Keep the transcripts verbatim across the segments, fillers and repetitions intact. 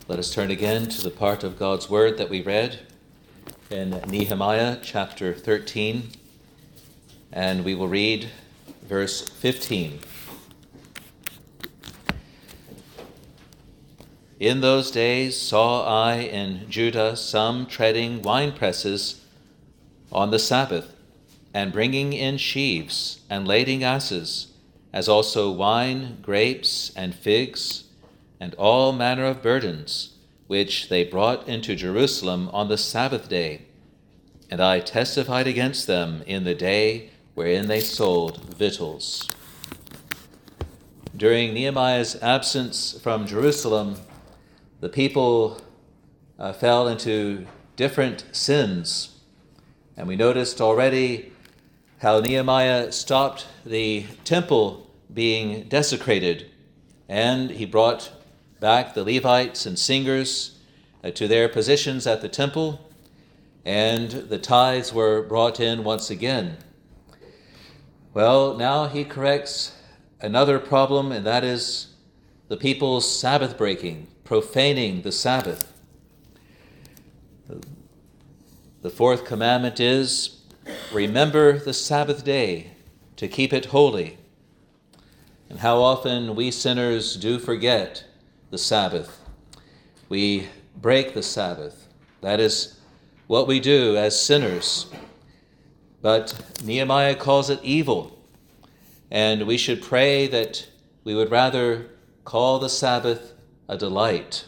Let us turn again to the part of God's Word that we read in Nehemiah chapter thirteen, and we will read verse fifteen. In those days saw I in Judah some treading winepresses on the Sabbath, and bringing in sheaves, and lading asses, as also wine, grapes, and figs, and all manner of burdens, which they brought into Jerusalem on the Sabbath day. And I testified against them in the day wherein they sold victuals. During Nehemiah's absence from Jerusalem, the people uh, fell into different sins. And we noticed already how Nehemiah stopped the temple being desecrated, and he brought back the Levites and singers uh, to their positions at the temple, and the tithes were brought in once again. Well, now he corrects another problem, and that is the people's Sabbath breaking, profaning the Sabbath. The fourth commandment is, remember the Sabbath day to keep it holy. And how often we sinners do forget the Sabbath. We break the Sabbath. That is what we do as sinners. But Nehemiah calls it evil. And we should pray that we would rather call the Sabbath a delight.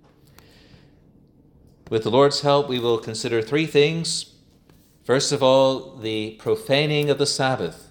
With the Lord's help, we will consider three things. First of all, the profaning of the Sabbath.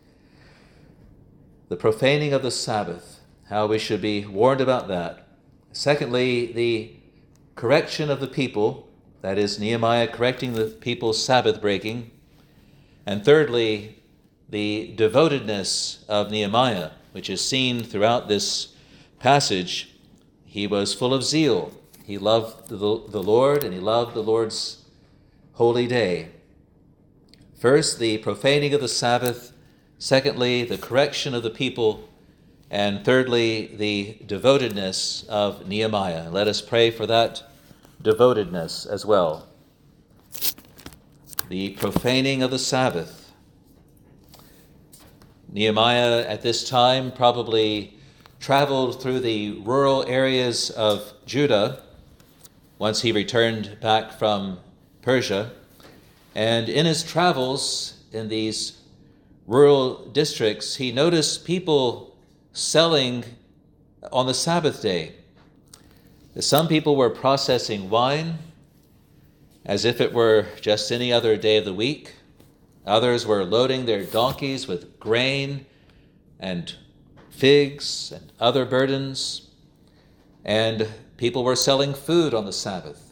The profaning of the Sabbath. How we should be warned about that. Secondly, the correction of the people, that is Nehemiah correcting the people's Sabbath breaking. And thirdly, the devotedness of Nehemiah, which is seen throughout this passage. He was full of zeal. He loved the, the Lord, and he loved the Lord's holy day. First, the profaning of the Sabbath. Secondly, the correction of the people. And thirdly, the devotedness of Nehemiah. Let us pray for that devotedness as well. The profaning of the Sabbath. Nehemiah at this time probably traveled through the rural areas of Judah once he returned back from Persia. And in his travels in these rural districts, he noticed people selling on the Sabbath day. Some people were processing wine as if it were just any other day of the week. Others were loading their donkeys with grain and figs and other burdens. And people were selling food on the Sabbath.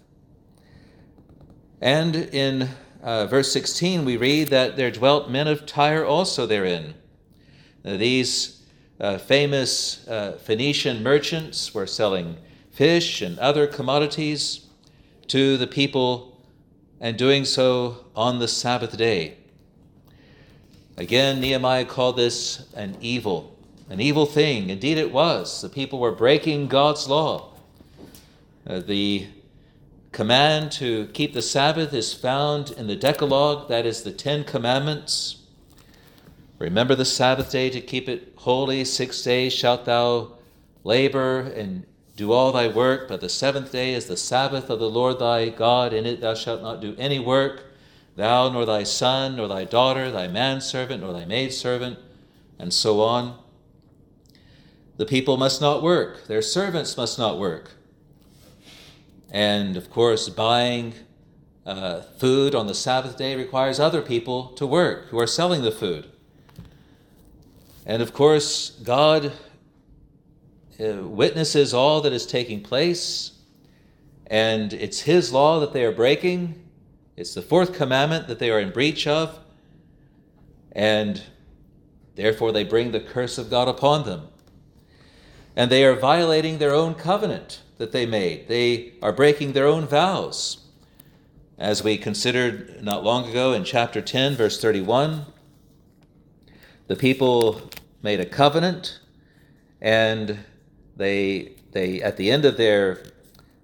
And in uh, verse sixteen, we read that there dwelt men of Tyre also therein. Now, these Uh, famous uh, Phoenician merchants were selling fish and other commodities to the people, and doing so on the Sabbath day. Again, Nehemiah called this an evil, an evil thing. Indeed it was. The people were breaking God's law. Uh, the command to keep the Sabbath is found in the Decalogue, that is the Ten Commandments. Remember the Sabbath day to keep it holy. Six days shalt thou labor and do all thy work, but the seventh day is the Sabbath of the Lord thy God. In it thou shalt not do any work, thou nor thy son, nor thy daughter, thy manservant, nor thy maidservant, and so on. The people must not work. Their servants must not work. And, of course, buying uh, food on the Sabbath day requires other people to work who are selling the food. And of course, God uh, witnesses all that is taking place, and it's his law that they are breaking. It's the fourth commandment that they are in breach of, and therefore they bring the curse of God upon them. And they are violating their own covenant that they made. They are breaking their own vows. As we considered not long ago in chapter ten, verse thirty-one, the people made a covenant, and they, they at the end of their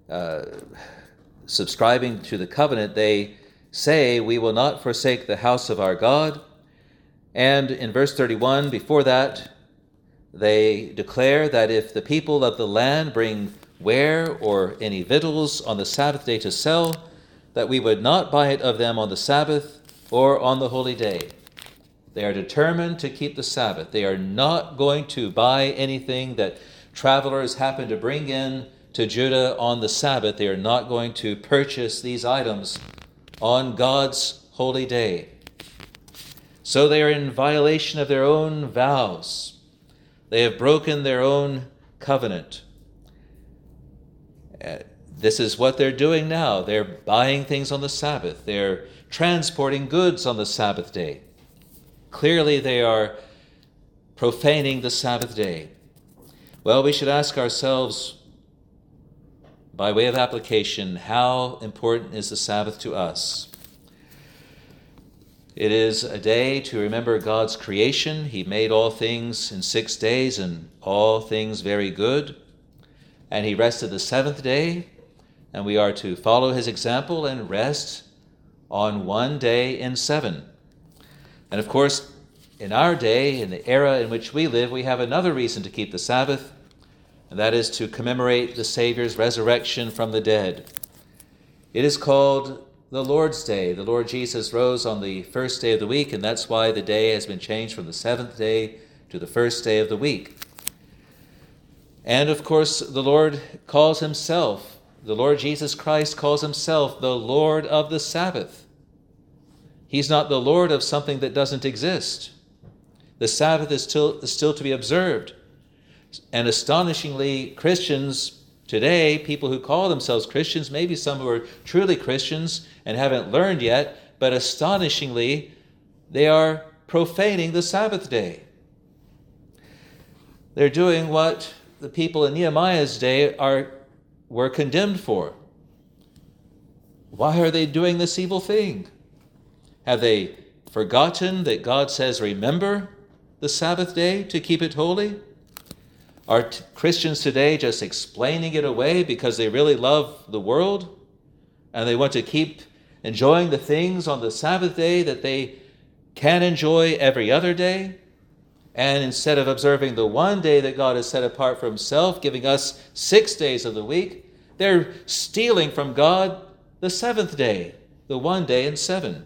uh, subscribing to the covenant, they say, "We will not forsake the house of our God." And in verse thirty-one, before that, they declare that if the people of the land bring ware or any victuals on the Sabbath day to sell, that we would not buy it of them on the Sabbath or on the holy day. They are determined to keep the Sabbath. They are not going to buy anything that travelers happen to bring in to Judah on the Sabbath. They are not going to purchase these items on God's holy day. So they are in violation of their own vows. They have broken their own covenant. Uh, this is what they're doing now. They're buying things on the Sabbath. They're transporting goods on the Sabbath day. Clearly they are profaning the Sabbath day. Well, we should ask ourselves, by way of application, how important is the Sabbath to us? It is a day to remember God's creation. He made all things in six days, and all things very good. And he rested the seventh day, and we are to follow his example and rest on one day in seven. And of course, in our day, in the era in which we live, we have another reason to keep the Sabbath, and that is to commemorate the Savior's resurrection from the dead. It is called the Lord's Day. The Lord Jesus rose on the first day of the week, and that's why the day has been changed from the seventh day to the first day of the week. And of course, the Lord calls himself, the Lord Jesus Christ calls himself the Lord of the Sabbath. He's not the Lord of something that doesn't exist. The Sabbath is still, is still to be observed. And astonishingly, Christians today, people who call themselves Christians, maybe some who are truly Christians and haven't learned yet, but astonishingly, they are profaning the Sabbath day. They're doing what the people in Nehemiah's day are were condemned for. Why are they doing this evil thing? Have they forgotten that God says, remember the Sabbath day to keep it holy? Are t- Christians today just explaining it away because they really love the world and they want to keep enjoying the things on the Sabbath day that they can enjoy every other day? And instead of observing the one day that God has set apart for himself, giving us six days of the week, they're stealing from God the seventh day, the one day in seven.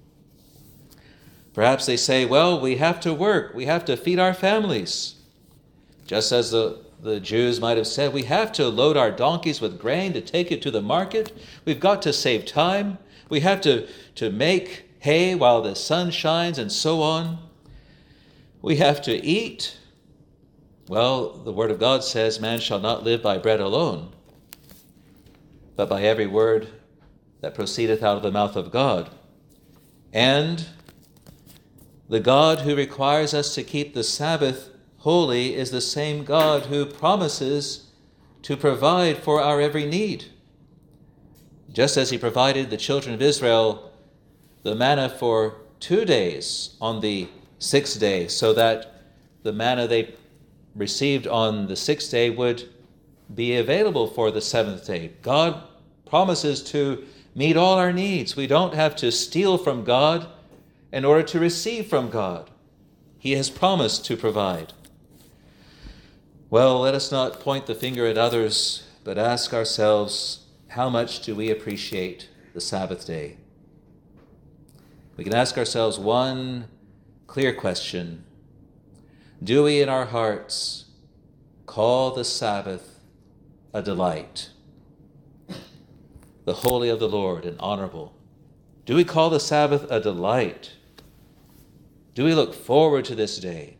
Perhaps they say, well, we have to work. We have to feed our families. Just as the, the Jews might have said, we have to load our donkeys with grain to take it to the market. We've got to save time. We have to, to make hay while the sun shines and so on. We have to eat. Well, the Word of God says, man shall not live by bread alone, but by every word that proceedeth out of the mouth of God. And the God who requires us to keep the Sabbath holy is the same God who promises to provide for our every need. Just as he provided the children of Israel the manna for two days on the sixth day, so that the manna they received on the sixth day would be available for the seventh day. God promises to meet all our needs. We don't have to steal from God in order to receive from God. He has promised to provide. Well, let us not point the finger at others, but ask ourselves, how much do we appreciate the Sabbath day? We can ask ourselves one clear question. Do we in our hearts call the Sabbath a delight, the holy of the Lord and honorable? Do we call the Sabbath a delight? Do we look forward to this day?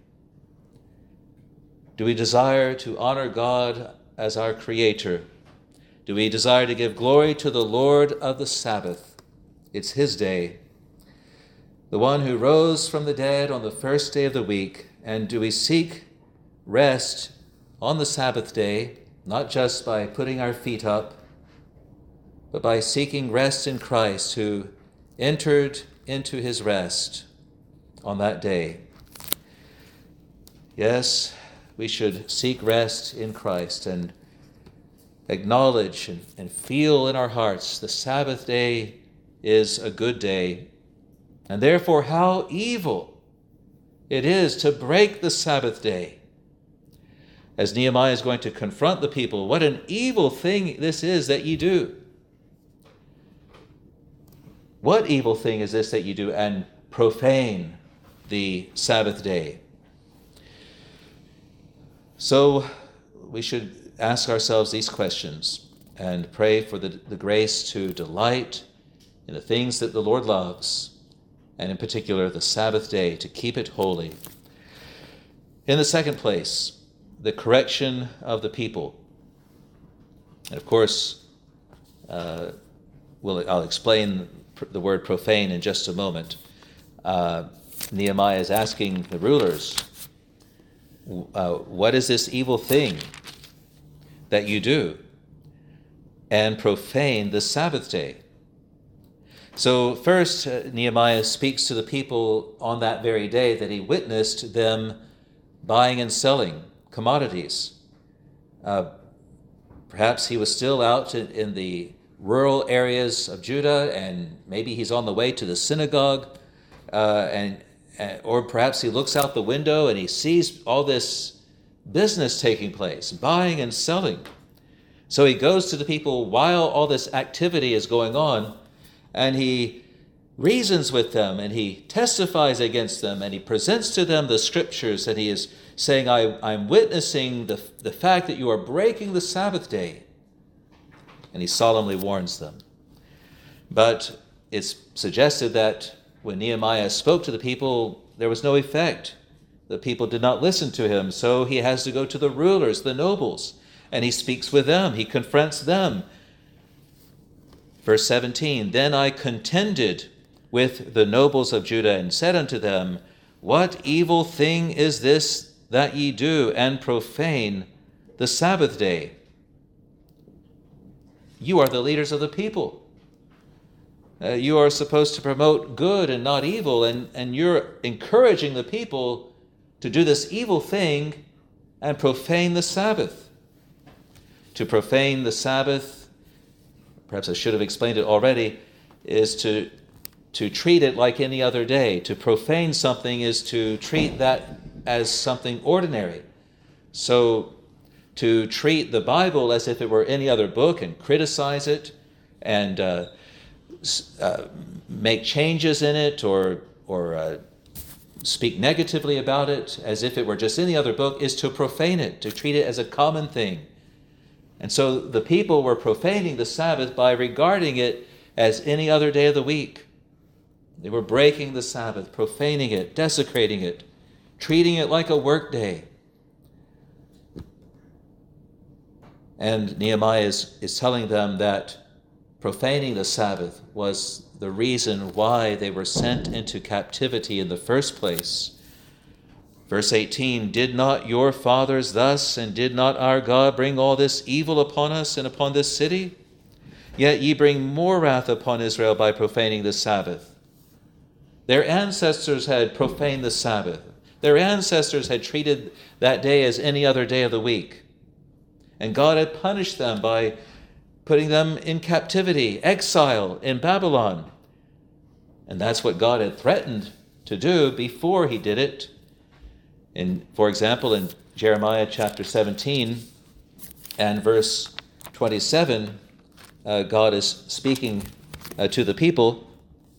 Do we desire to honor God as our Creator? Do we desire to give glory to the Lord of the Sabbath? It's his day, the one who rose from the dead on the first day of the week. And do we seek rest on the Sabbath day, not just by putting our feet up, but by seeking rest in Christ, who entered into his rest on that day? Yes, we should seek rest in Christ. And acknowledge and, and feel in our hearts the Sabbath day is a good day, and therefore how evil it is to break the Sabbath day. As Nehemiah is going to confront the people, what an evil thing this is that ye do. What evil thing is this that you do and profane the Sabbath day? So we should ask ourselves these questions and pray for the, the grace to delight in the things that the Lord loves, and in particular the Sabbath day, to keep it holy. In the second place, the correction of the people. And of course, uh, we'll, I'll explain the word profane in just a moment. Uh, Nehemiah is asking the rulers, uh, what is this evil thing that you do and profane the Sabbath day? So first, uh, Nehemiah speaks to the people on that very day that he witnessed them buying and selling commodities. Uh, perhaps he was still out in, in the rural areas of Judah, and maybe he's on the way to the synagogue, uh, and, and or perhaps he looks out the window and he sees all this business taking place, buying and selling. So he goes to the people while all this activity is going on, and he reasons with them, and he testifies against them, and he presents to them the scriptures, and he is saying, I, I'm witnessing the, the fact that you are breaking the Sabbath day. And he solemnly warns them. But it's suggested that when Nehemiah spoke to the people, there was no effect. The people did not listen to him, so he has to go to the rulers, the nobles, and he speaks with them. He confronts them. Verse seventeen, Then I contended with the nobles of Judah and said unto them, What evil thing is this that ye do, and profane the Sabbath day? You are the leaders of the people. Uh, you are supposed to promote good and not evil, and, and you're encouraging the people to do this evil thing and profane the Sabbath. To profane the Sabbath, perhaps I should have explained it already, is to, to treat it like any other day. To profane something is to treat that as something ordinary. So to treat the Bible as if it were any other book and criticize it and uh, uh, make changes in it or, or uh, speak negatively about it as if it were just any other book is to profane it, to treat it as a common thing. And so the people were profaning the Sabbath by regarding it as any other day of the week. They were breaking the Sabbath, profaning it, desecrating it, treating it like a work day. And Nehemiah is, is telling them that profaning the Sabbath was the reason why they were sent into captivity in the first place. Verse eighteen, Did not your fathers thus, and did not our God bring all this evil upon us and upon this city? Yet ye bring more wrath upon Israel by profaning the Sabbath. Their ancestors had profaned the Sabbath. Their ancestors had treated that day as any other day of the week. And God had punished them by putting them in captivity, exile in Babylon. And that's what God had threatened to do before he did it. In, for example, in Jeremiah chapter seventeen and verse twenty-seven, uh, God is speaking uh, to the people.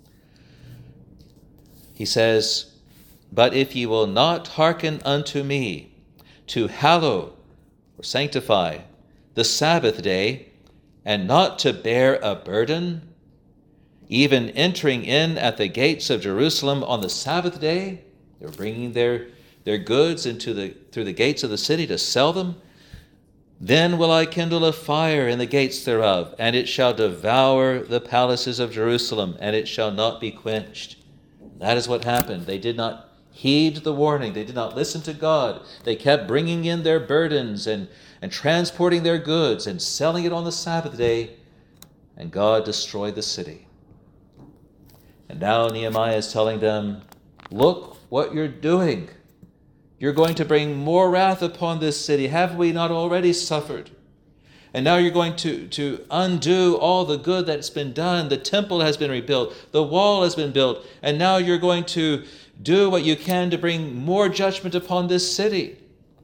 He says, But if ye will not hearken unto me to hallow or sanctify the Sabbath day, and not to bear a burden, even entering in at the gates of Jerusalem on the Sabbath day, they're bringing their, their goods into the through the gates of the city to sell them, then will I kindle a fire in the gates thereof, and it shall devour the palaces of Jerusalem, and it shall not be quenched. That is what happened. They did not heed the warning. They did not listen to God. They kept bringing in their burdens and, and transporting their goods and selling it on the Sabbath day, and God destroyed the city. And now Nehemiah is telling them, look what you're doing. You're going to bring more wrath upon this city. Have we not already suffered? And now you're going to, to undo all the good that's been done. The temple has been rebuilt. The wall has been built. And now you're going to do what you can to bring more judgment upon this city.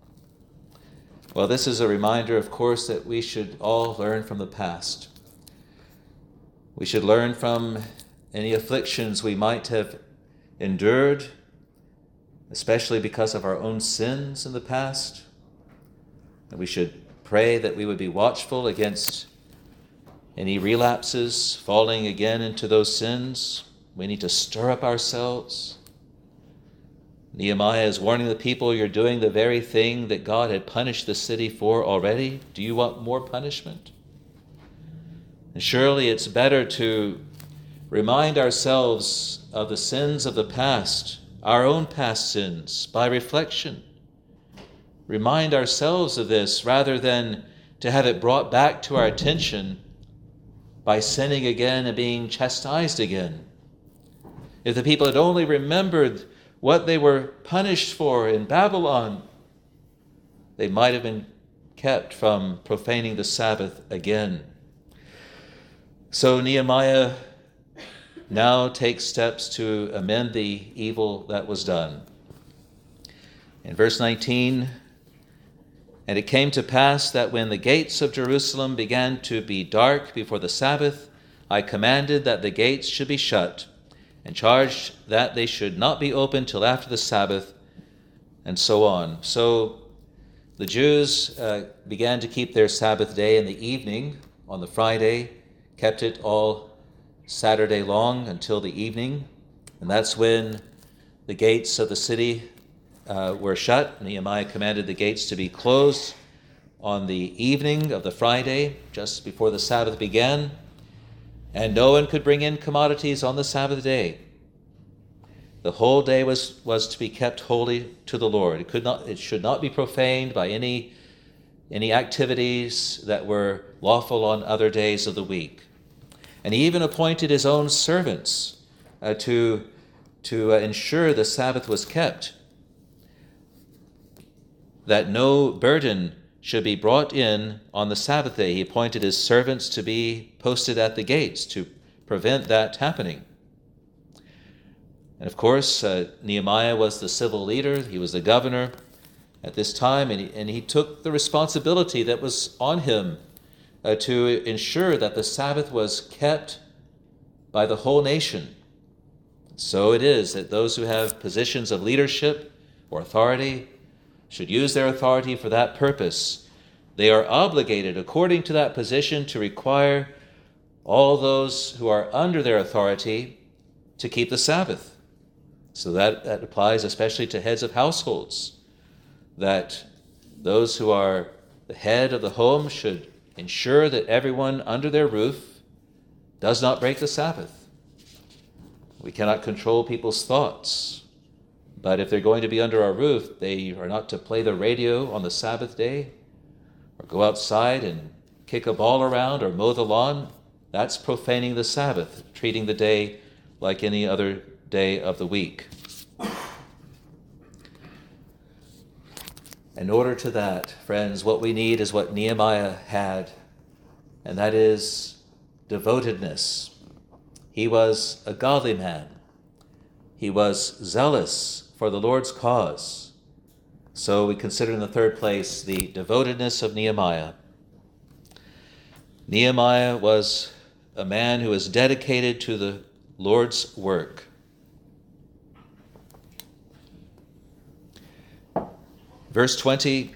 Well, this is a reminder, of course, that we should all learn from the past. We should learn from any afflictions we might have endured, especially because of our own sins in the past. And we should pray that we would be watchful against any relapses, falling again into those sins. We need to stir up ourselves. Nehemiah is warning the people, you're doing the very thing that God had punished the city for already. Do you want more punishment? And surely it's better to remind ourselves of the sins of the past, our own past sins, by reflection. Remind ourselves of this rather than to have it brought back to our attention by sinning again and being chastised again. If the people had only remembered what they were punished for in Babylon, they might have been kept from profaning the Sabbath again. So Nehemiah now takes steps to amend the evil that was done. In verse nineteen, and it came to pass that when the gates of Jerusalem began to be dark before the Sabbath, I commanded that the gates should be shut, and charged that they should not be opened till after the Sabbath, and so on. So the Jews uh, began to keep their Sabbath day in the evening on the Friday, kept it all Saturday long until the evening, and that's when the gates of the city uh, were shut. Nehemiah commanded the gates to be closed on the evening of the Friday, just before the Sabbath began, and no one could bring in commodities on the Sabbath day. The whole day was, was to be kept holy to the Lord. It could not, it should not be profaned by any, any activities that were lawful on other days of the week. And he even appointed his own servants uh, to, to uh, ensure the Sabbath was kept, that no burden should be brought in on the Sabbath day. He appointed his servants to be posted at the gates to prevent that happening. And of course, uh, Nehemiah was the civil leader. He was the governor at this time, and he, and he took the responsibility that was on him uh, to ensure that the Sabbath was kept by the whole nation. So it is that those who have positions of leadership or authority should use their authority for that purpose. They are obligated, according to that position, to require all those who are under their authority to keep the Sabbath. So that, that applies especially to heads of households, that those who are the head of the home should ensure that everyone under their roof does not break the Sabbath. We cannot control people's thoughts, but if they're going to be under our roof, they are not to play the radio on the Sabbath day, or go outside and kick a ball around or mow the lawn. That's profaning the Sabbath, treating the day like any other day of the week. In order to that, friends, what we need is what Nehemiah had, and that is devotedness. He was a godly man. He was zealous for the Lord's cause. So we consider in the third place the devotedness of Nehemiah. Nehemiah was a man who was dedicated to the Lord's work. Verse twenty,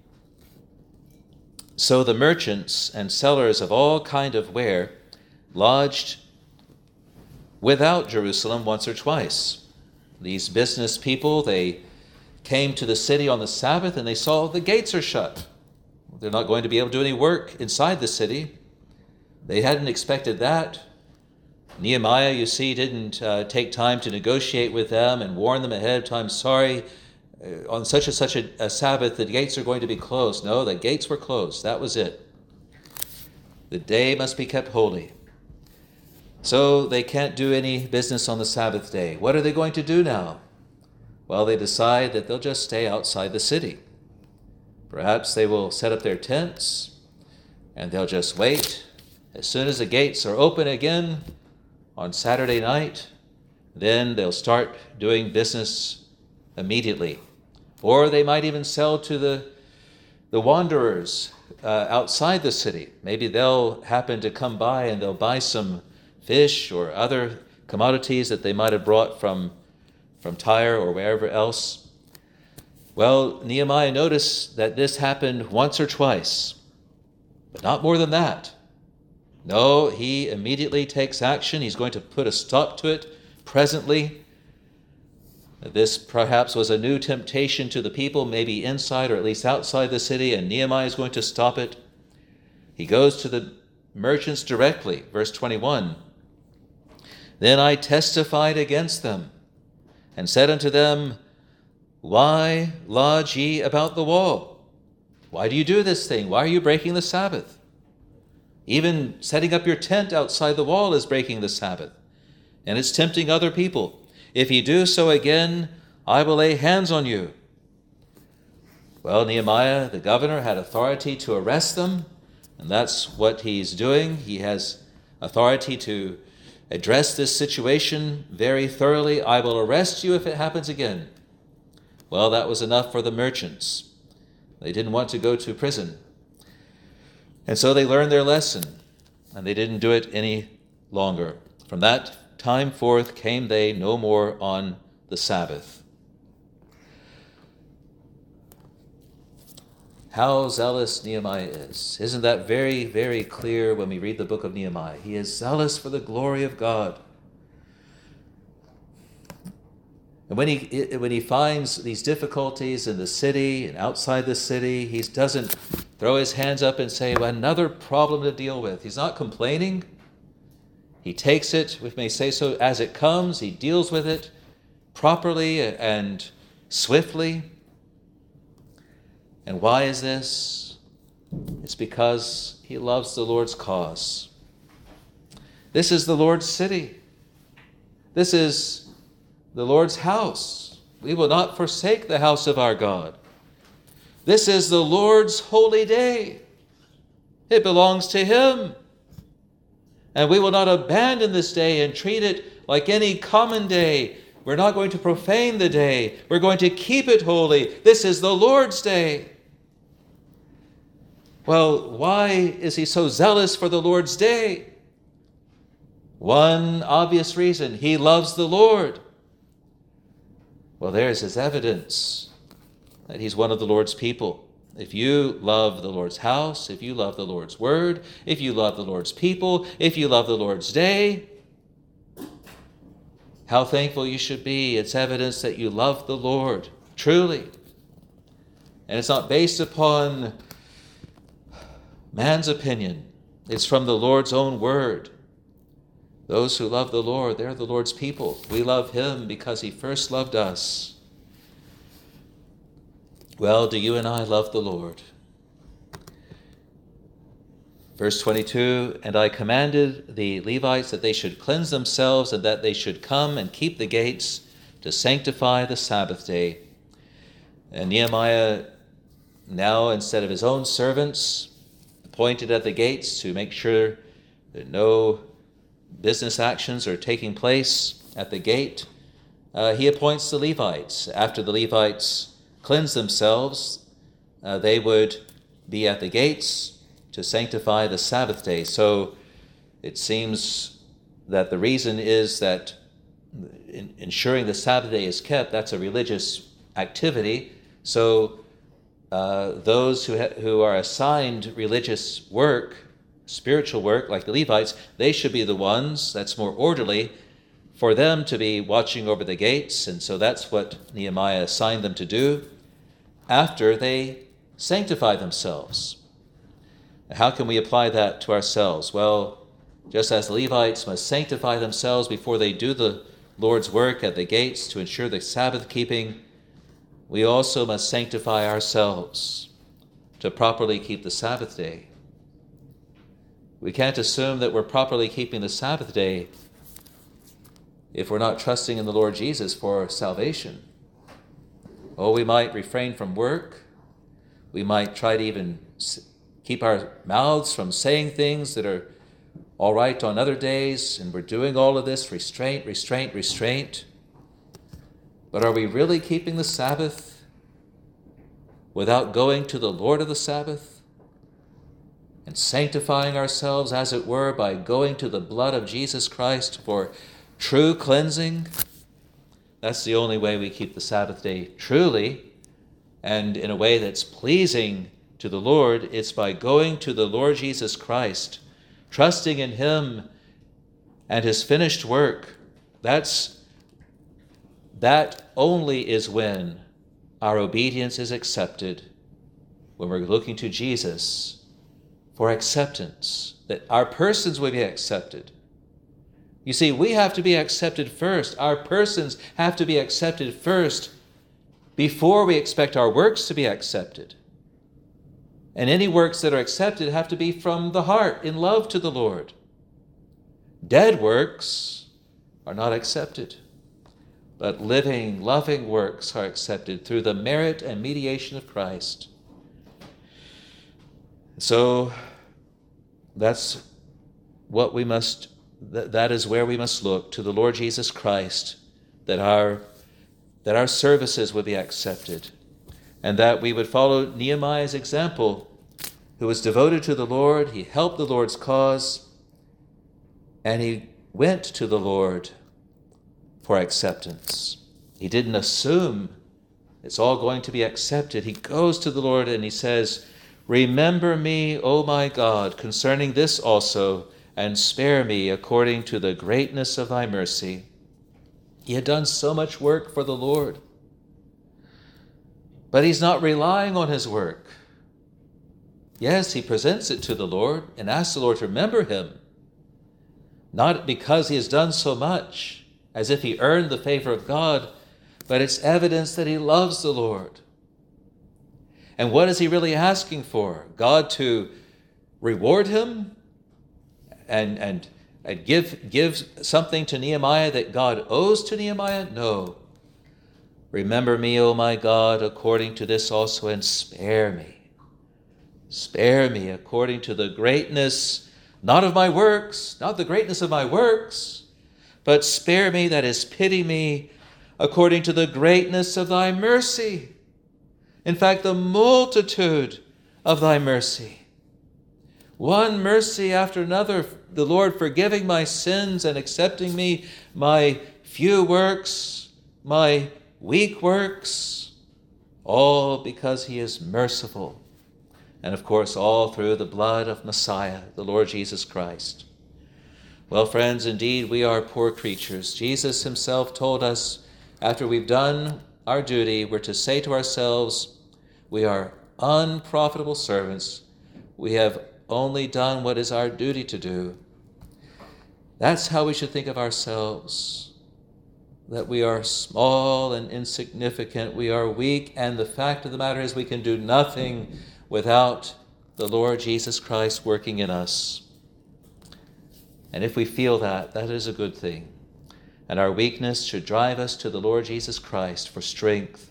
so the merchants and sellers of all kind of ware lodged without Jerusalem once or twice. These business people, they came to the city on the Sabbath and they saw the gates are shut. They're not going to be able to do any work inside the city. They hadn't expected that. Nehemiah, you see, didn't uh, take time to negotiate with them and warn them ahead of time, sorry, uh, on such and such a, a Sabbath, the gates are going to be closed. No, the gates were closed. That was it. The day must be kept holy. So they can't do any business on the Sabbath day. What are they going to do now? Well, they decide that they'll just stay outside the city. Perhaps they will set up their tents and they'll just wait. As soon as the gates are open again on Saturday night, then they'll start doing business immediately. Or they might even sell to the, the wanderers uh, outside the city. Maybe they'll happen to come by and they'll buy some fish or other commodities that they might have brought from, from Tyre or wherever else. Well, Nehemiah noticed that this happened once or twice, but not more than that. No, he immediately takes action. He's going to put a stop to it presently. This perhaps was a new temptation to the people, maybe inside or at least outside the city, and Nehemiah is going to stop it. He goes to the merchants directly, verse twenty-one. Then I testified against them and said unto them, Why lodge ye about the wall? Why do you do this thing? Why are you breaking the Sabbath? Even setting up your tent outside the wall is breaking the Sabbath, and it's tempting other people. If ye do so again, I will lay hands on you. Well, Nehemiah, the governor, had authority to arrest them, and that's what he's doing. He has authority to address this situation very thoroughly. I will arrest you if it happens again. Well, that was enough for the merchants. They didn't want to go to prison. And so they learned their lesson, and they didn't do it any longer. From that time forth came they no more on the Sabbath. How zealous Nehemiah is. Isn't that very, very clear when we read the book of Nehemiah? He is zealous for the glory of God. And when he when he finds these difficulties in the city and outside the city, he doesn't throw his hands up and say, well, another problem to deal with. He's not complaining. He takes it, we may say so, as it comes. He deals with it properly and swiftly. And why is this? It's because he loves the Lord's cause. This is the Lord's city. This is the Lord's house. We will not forsake the house of our God. This is the Lord's holy day. It belongs to him. And we will not abandon this day and treat it like any common day. We're not going to profane the day. We're going to keep it holy. This is the Lord's day. Well, why is he so zealous for the Lord's day? One obvious reason: he loves the Lord. Well, there's his evidence that he's one of the Lord's people. If you love the Lord's house, if you love the Lord's word, if you love the Lord's people, if you love the Lord's day, how thankful you should be. It's evidence that you love the Lord, truly. And it's not based upon man's opinion. It's from the Lord's own word. Those who love the Lord, they're the Lord's people. We love him because he first loved us. Well, do you and I love the Lord? Verse twenty-two, and I commanded the Levites that they should cleanse themselves and that they should come and keep the gates to sanctify the Sabbath day. And Nehemiah now, instead of his own servants, appointed at the gates to make sure that no business actions are taking place at the gate, uh, he appoints the Levites. After the Levites cleanse themselves, uh, they would be at the gates to sanctify the Sabbath day. So it seems that the reason is that in ensuring the Sabbath day is kept, that's a religious activity. So uh, those who, ha- who are assigned religious work, spiritual work, like the Levites, they should be the ones, that's more orderly, for them to be watching over the gates. And so that's what Nehemiah assigned them to do after they sanctify themselves. How can we apply that to ourselves? Well, just as the Levites must sanctify themselves before they do the Lord's work at the gates to ensure the Sabbath keeping, we also must sanctify ourselves to properly keep the Sabbath day. We can't assume that we're properly keeping the Sabbath day if we're not trusting in the Lord Jesus for salvation. Oh, we might refrain from work. We might try to even keep our mouths from saying things that are all right on other days, and we're doing all of this restraint, restraint, restraint. But are we really keeping the Sabbath without going to the Lord of the Sabbath and sanctifying ourselves, as it were, by going to the blood of Jesus Christ for true cleansing? That's the only way we keep the Sabbath day truly and in a way that's pleasing to the Lord. It's by going to the Lord Jesus Christ, trusting in him and his finished work. That's That only is when our obedience is accepted, when we're looking to Jesus for acceptance, that our persons will be accepted. You see, we have to be accepted first. Our persons have to be accepted first before we expect our works to be accepted. And any works that are accepted have to be from the heart, in love to the Lord. Dead works are not accepted, but living, loving works are accepted through the merit and mediation of Christ. So that's what we must, that is where we must look, to the Lord Jesus Christ, that our, that our services would be accepted, and that we would follow Nehemiah's example, who was devoted to the Lord. He helped the Lord's cause, and he went to the Lord for acceptance. He didn't assume it's all going to be accepted. He goes to the Lord and he says, "Remember me, O my God, concerning this also, and spare me according to the greatness of thy mercy." He had done so much work for the Lord, but he's not relying on his work. Yes, he presents it to the Lord and asks the Lord to remember him, not because he has done so much, as if he earned the favor of God, but it's evidence that he loves the Lord. And what is he really asking for? God to reward him and, and, and give, give something to Nehemiah that God owes to Nehemiah? No. Remember me, O my God, according to this also, and spare me. Spare me according to the greatness, not of my works, not the greatness of my works, but spare me, that is, pity me, according to the greatness of thy mercy. In fact, the multitude of thy mercy. One mercy after another, the Lord forgiving my sins and accepting me, my few works, my weak works, all because he is merciful. And of course, all through the blood of Messiah, the Lord Jesus Christ. Well, friends, indeed, we are poor creatures. Jesus himself told us, after we've done our duty, we're to say to ourselves, we are unprofitable servants. We have only done what is our duty to do. That's how we should think of ourselves, that we are small and insignificant, we are weak, and the fact of the matter is we can do nothing without the Lord Jesus Christ working in us. And if we feel that, that is a good thing. And our weakness should drive us to the Lord Jesus Christ for strength.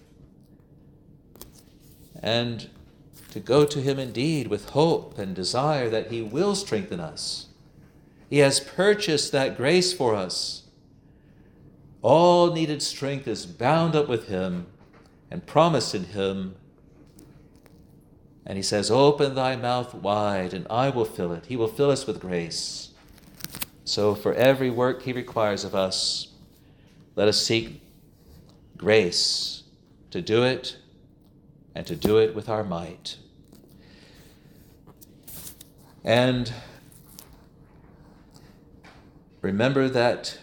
And to go to him indeed with hope and desire that he will strengthen us. He has purchased that grace for us. All needed strength is bound up with him and promised in him. And he says, "Open thy mouth wide, and I will fill it." He will fill us with grace. So for every work he requires of us, let us seek grace to do it, and to do it with our might. And remember that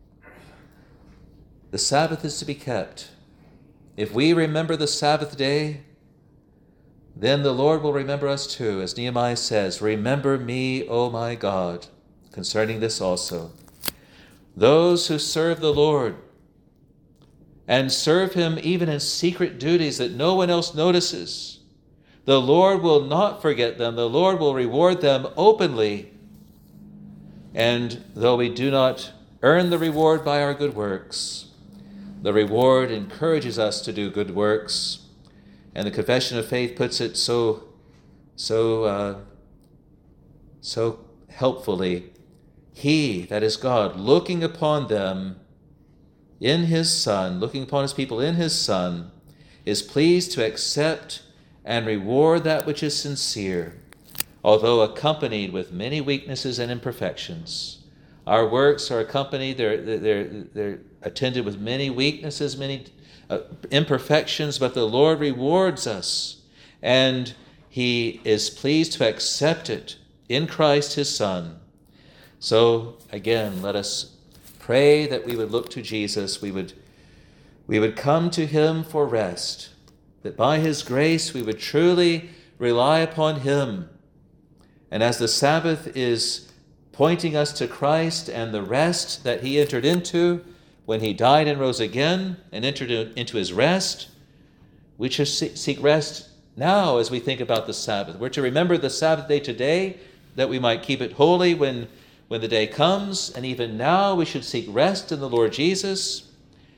the Sabbath is to be kept. If we remember the Sabbath day, then the Lord will remember us too. As Nehemiah says, "Remember me, O my God, concerning this also." Those who serve the Lord and serve him even in secret duties that no one else notices, the Lord will not forget them. The Lord will reward them openly. And though we do not earn the reward by our good works, the reward encourages us to do good works. And the Confession of Faith puts it so, so, uh, so helpfully, he, that is God, looking upon them in his Son, looking upon his people in his Son, is pleased to accept and reward that which is sincere, although accompanied with many weaknesses and imperfections. Our works are accompanied, they're, they're, they're attended with many weaknesses, many uh, imperfections, but the Lord rewards us, and he is pleased to accept it in Christ his Son. So again, let us pray that we would look to Jesus, we would, we would come to him for rest, that by his grace we would truly rely upon him. And as the Sabbath is pointing us to Christ and the rest that he entered into when he died and rose again and entered into his rest, we should seek rest now as we think about the Sabbath. We're to remember the Sabbath day today, that we might keep it holy when, when the day comes, and even now we should seek rest in the Lord Jesus.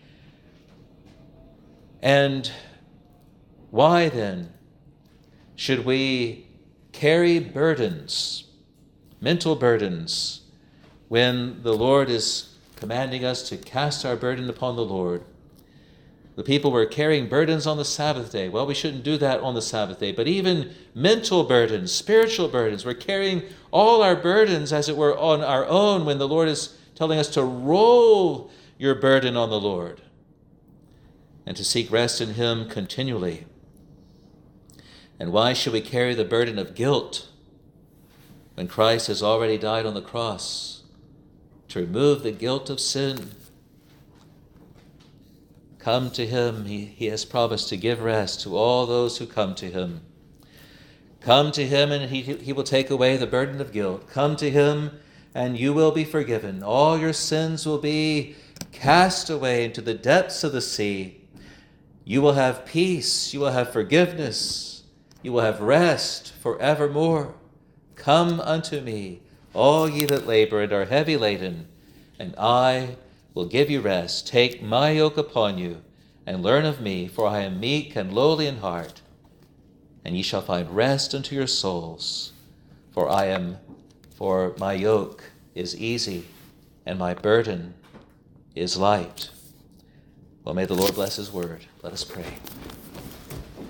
And why then should we carry burdens, mental burdens, when the Lord is commanding us to cast our burden upon the Lord? The people were carrying burdens on the Sabbath day. Well, we shouldn't do that on the Sabbath day, but even mental burdens, spiritual burdens, we're carrying all our burdens, as it were, on our own when the Lord is telling us to roll your burden on the Lord and to seek rest in him continually. And why should we carry the burden of guilt when Christ has already died on the cross to remove the guilt of sin? Come to him. He, he has promised to give rest to all those who come to him. Come to him and he, he will take away the burden of guilt. Come to him and you will be forgiven. All your sins will be cast away into the depths of the sea. You will have peace. You will have forgiveness. You will have rest forevermore. Come unto me, all ye that labor and are heavy laden, and I will give you rest. Take my yoke upon you, and learn of me, for I am meek and lowly in heart, and ye shall find rest unto your souls. For I am, for my yoke is easy, and my burden is light. Well, may the Lord bless his word. Let us pray.